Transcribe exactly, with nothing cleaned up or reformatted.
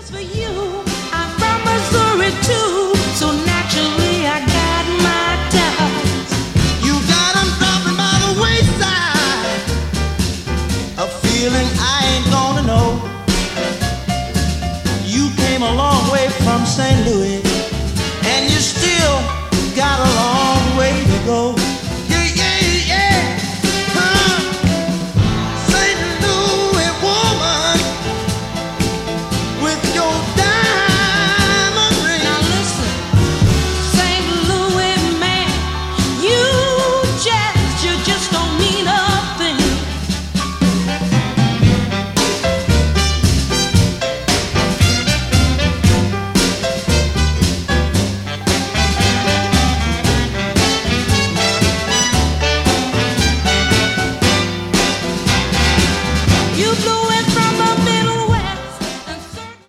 for you, I'm from Missouri too, so naturally I got my doubts. You got 'em dropping by the wayside, a feeling I ain't gonna know. You came a long way from Saint Louis, and you still got a long way to go.